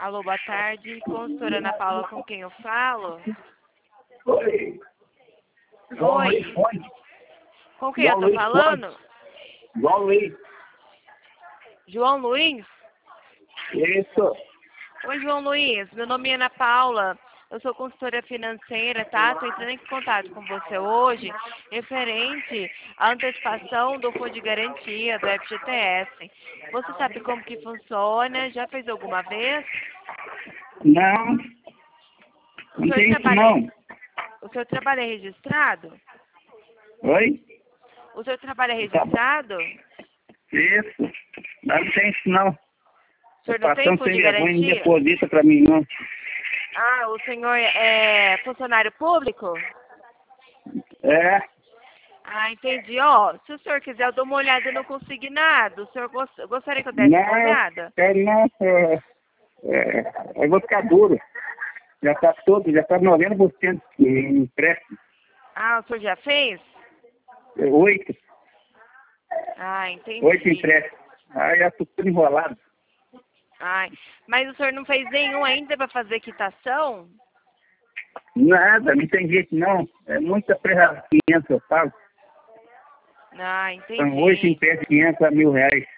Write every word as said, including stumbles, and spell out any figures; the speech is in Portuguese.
Alô, boa tarde. Consultora Ana Paula, com quem eu falo? Oi. João Oi. Luiz Fonte. Com quem João eu tô Luiz falando? Fonte. João Luiz. João Luiz? Isso. Oi, João Luiz. Meu nome é Ana Paula. Eu sou consultora financeira, tá? Estou entrando em contato com você hoje referente à antecipação do Fundo de Garantia do F G T S. Você sabe como que funciona? Já fez alguma vez? Não. O Não senhor tem isso trabalha, não. o senhor trabalha registrado? Oi? O senhor trabalha Tá. registrado? Isso. Não tem isso não. O senhor O não tem patrão fundo sem de vergonha não garantia? deposita pra mim não. Ah, o senhor é funcionário público? É. Ah, entendi. Ó, se o senhor quiser, eu dou uma olhada no consignado. O senhor gost... gostaria que eu desse uma Não, olhada? é não. É, é, eu vou ficar duro. Já tá todo, já tá noventa por cento em empréstimo. Ah, o senhor já fez? É, Oito. Ah, Oito entendi. empréstimos. Aí já tô tudo enrolado. Ai, mas o senhor não fez nenhum ainda para fazer quitação? Nada, não tem jeito não. É muita prerraciência, eu pago. Ah, São oito entendi. empréstimos de quinhentos a mil reais.